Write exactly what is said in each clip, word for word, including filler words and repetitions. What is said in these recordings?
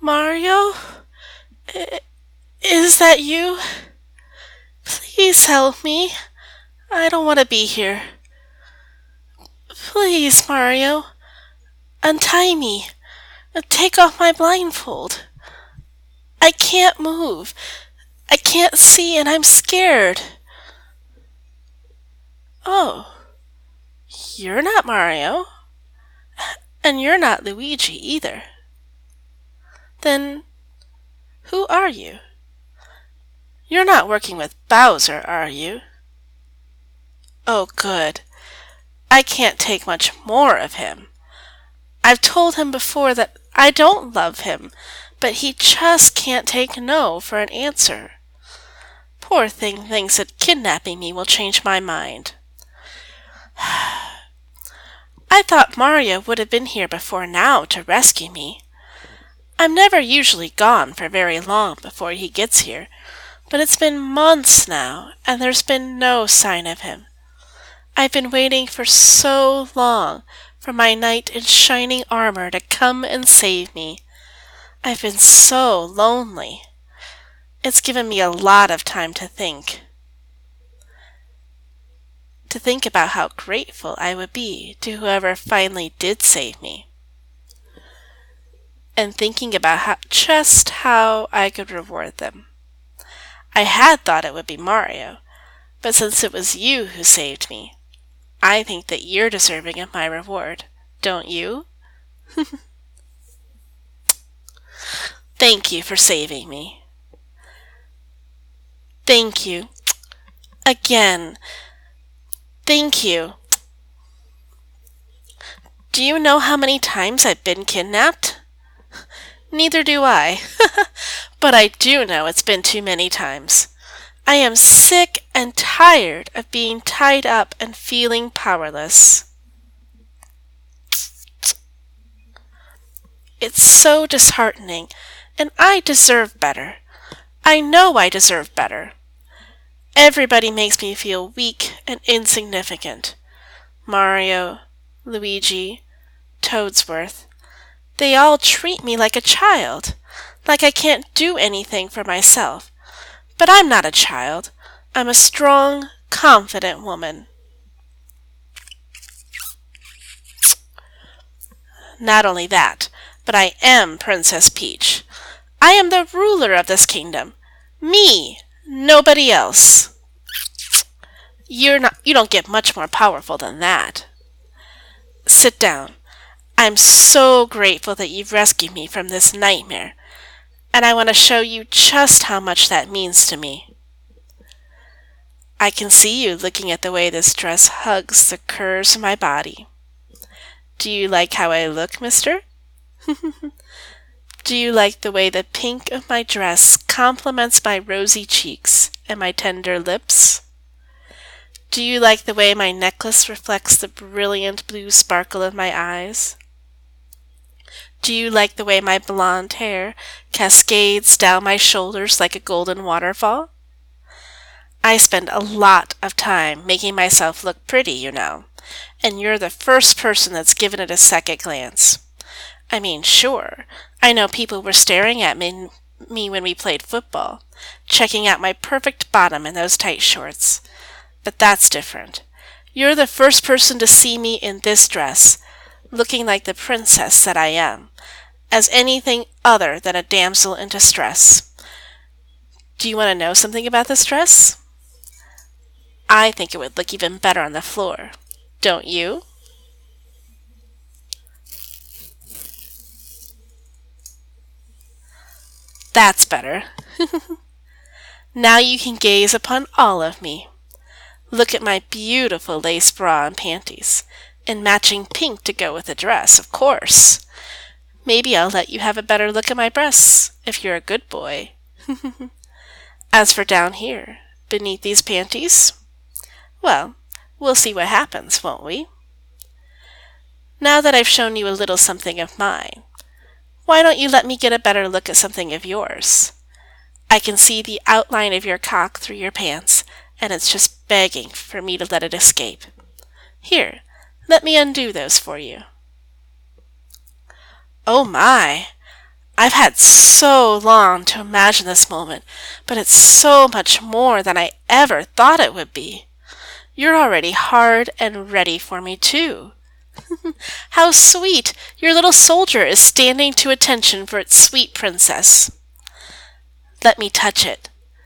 Mario? I- Is that you? Please help me. I don't want to be here. Please, Mario. Untie me. Take off my blindfold. I can't move. I can't see and I'm scared. Oh, you're not Mario. And you're not Luigi either. Then who are you? You're not working with Bowser, are you? Oh, good. I can't take much more of him. I've told him before that I don't love him, but he just can't take no for an answer. Poor thing thinks that kidnapping me will change my mind. I thought Mario would have been here before now to rescue me. I'm never usually gone for very long before he gets here, but it's been months now, and there's been no sign of him. I've been waiting for so long for my knight in shining armor to come and save me. I've been so lonely. It's given me a lot of time to think. To think about how grateful I would be to whoever finally did save me. And thinking about how, just how I could reward them. I had thought it would be Mario, but since it was you who saved me, I think that you're deserving of my reward, don't you? Thank you for saving me. Thank you. Again. Thank you. Do you know how many times I've been kidnapped? Neither do I. But I do know it's been too many times. I am sick and tired of being tied up and feeling powerless. It's so disheartening, and I deserve better. I know I deserve better. Everybody makes me feel weak and insignificant. Mario, Luigi, Toadsworth. They all treat me like a child, like I can't do anything for myself. But I'm not a child. I'm a strong, confident woman. Not only that, but I am Princess Peach. I am the ruler of this kingdom. Me, nobody else. You're not, you don't get much more powerful than that. Sit down. I'm so grateful that you've rescued me from this nightmare, and I want to show you just how much that means to me. I can see you looking at the way this dress hugs the curves of my body. Do you like how I look, mister? Do you like the way the pink of my dress complements my rosy cheeks and my tender lips? Do you like the way my necklace reflects the brilliant blue sparkle of my eyes? Do you like the way my blonde hair cascades down my shoulders like a golden waterfall? I spend a lot of time making myself look pretty, you know, and you're the first person that's given it a second glance. I mean, sure, I know people were staring at me, me when we played football, checking out my perfect bottom in those tight shorts. But that's different. You're the first person to see me in this dress, looking like the princess that I am, as anything other than a damsel in distress. Do you want to know something about this dress? I think it would look even better on the floor. Don't you? That's better. Now you can gaze upon all of me. Look at my beautiful lace bra and panties, and matching pink to go with the dress, of course. Maybe I'll let you have a better look at my breasts, if you're a good boy. As for down here, beneath these panties, well, we'll see what happens, won't we? Now that I've shown you a little something of mine, why don't you let me get a better look at something of yours? I can see the outline of your cock through your pants, and it's just begging for me to let it escape. Here, let me undo those for you. Oh my! I've had so long to imagine this moment, but it's so much more than I ever thought it would be. You're already hard and ready for me, too. How sweet! Your little soldier is standing to attention for its sweet princess. Let me touch it.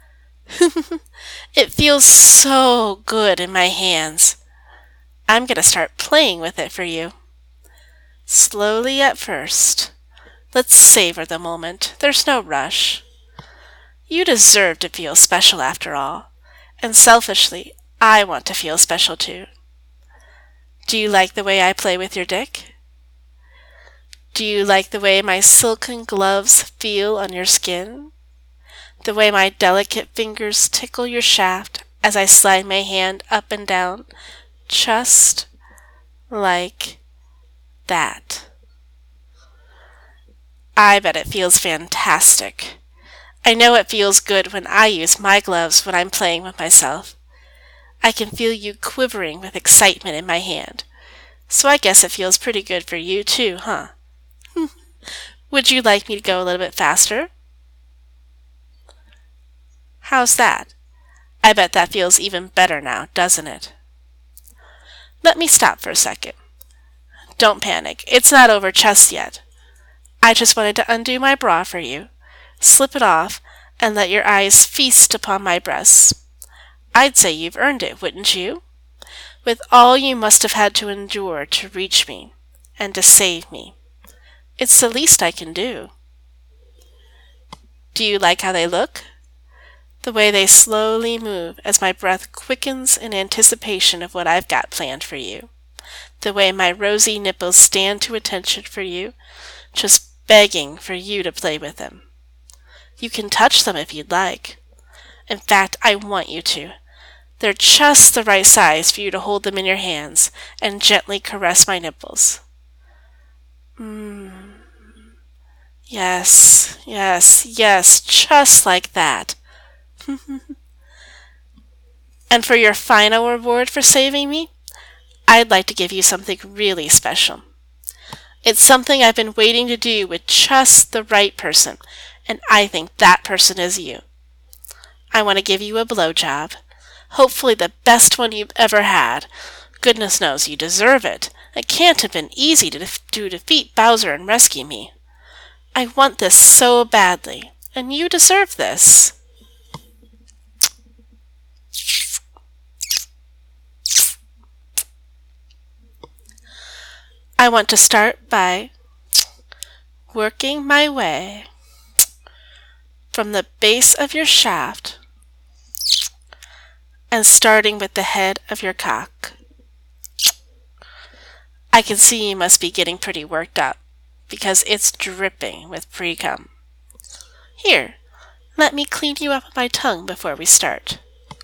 It feels so good in my hands. I'm going to start playing with it for you. Slowly at first. Let's savor the moment. There's no rush. You deserve to feel special after all. And selfishly, I want to feel special too. Do you like the way I play with your dick? Do you like the way my silken gloves feel on your skin? The way my delicate fingers tickle your shaft as I slide my hand up and down, just like that. I bet it feels fantastic. I know it feels good when I use my gloves when I'm playing with myself. I can feel you quivering with excitement in my hand. So I guess it feels pretty good for you too, huh? Would you like me to go a little bit faster? How's that? I bet that feels even better now, doesn't it? Let me stop for a second. Don't panic. It's not over just yet. I just wanted to undo my bra for you, slip it off, and let your eyes feast upon my breasts. I'd say you've earned it, wouldn't you? With all you must have had to endure to reach me and to save me. It's the least I can do. Do you like how they look? The way they slowly move as my breath quickens in anticipation of what I've got planned for you. The way my rosy nipples stand to attention for you, just begging for you to play with them. You can touch them if you'd like. In fact, I want you to. They're just the right size for you to hold them in your hands and gently caress my nipples. Mmm. Yes, yes, yes, just like that. And for your final reward for saving me, I'd like to give you something really special. It's something I've been waiting to do with just the right person, and I think that person is you. I want to give you a blowjob. Hopefully the best one you've ever had. Goodness knows you deserve it. It can't have been easy to, def- to defeat Bowser and rescue me. I want this so badly, and you deserve this. I want to start by working my way from the base of your shaft and starting with the head of your cock. I can see you must be getting pretty worked up because it's dripping with pre-cum. Here, let me clean you up with my tongue before we start.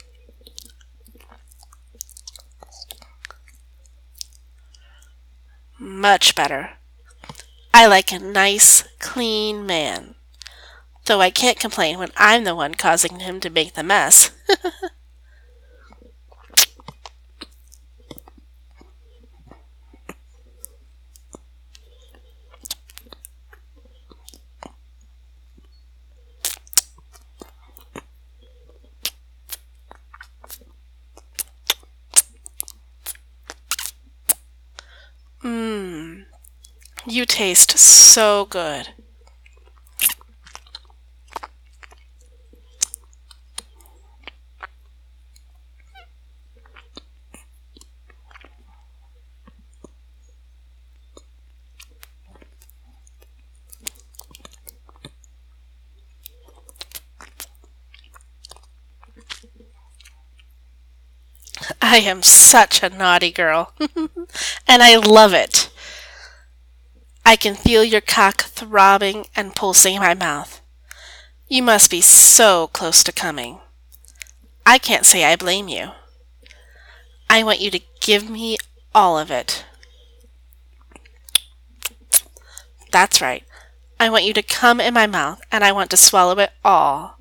Much better. I like a nice, clean man. Though I can't complain when I'm the one causing him to make the mess. Mmm. You taste so good. I am such a naughty girl, and I love it. I can feel your cock throbbing and pulsing in my mouth. You must be so close to coming. I can't say I blame you. I want you to give me all of it. That's right. I want you to come in my mouth, and I want to swallow it all.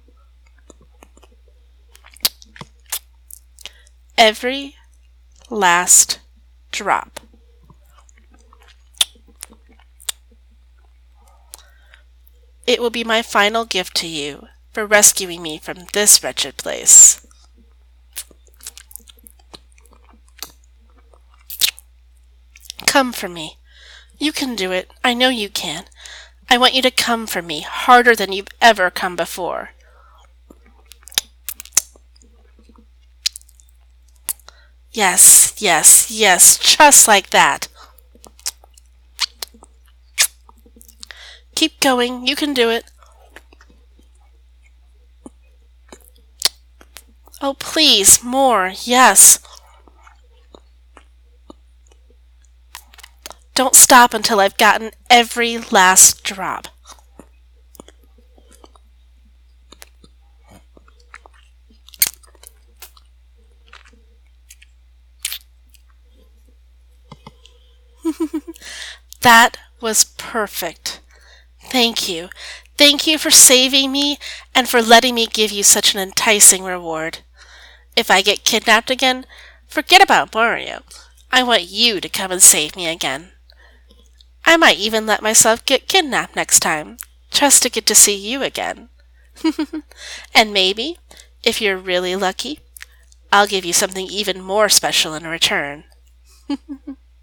Every last drop. It will be my final gift to you for rescuing me from this wretched place. Come for me. You can do it. I know you can. I want you to come for me harder than you've ever come before. Yes, yes, yes, just like that. Keep going. You can do it. Oh, please, more. Yes. Don't stop until I've gotten every last drop. That was perfect. Thank you. Thank you for saving me and for letting me give you such an enticing reward. If I get kidnapped again, forget about Mario. I want you to come and save me again. I might even let myself get kidnapped next time, just to get to see you again. And maybe, if you're really lucky, I'll give you something even more special in return.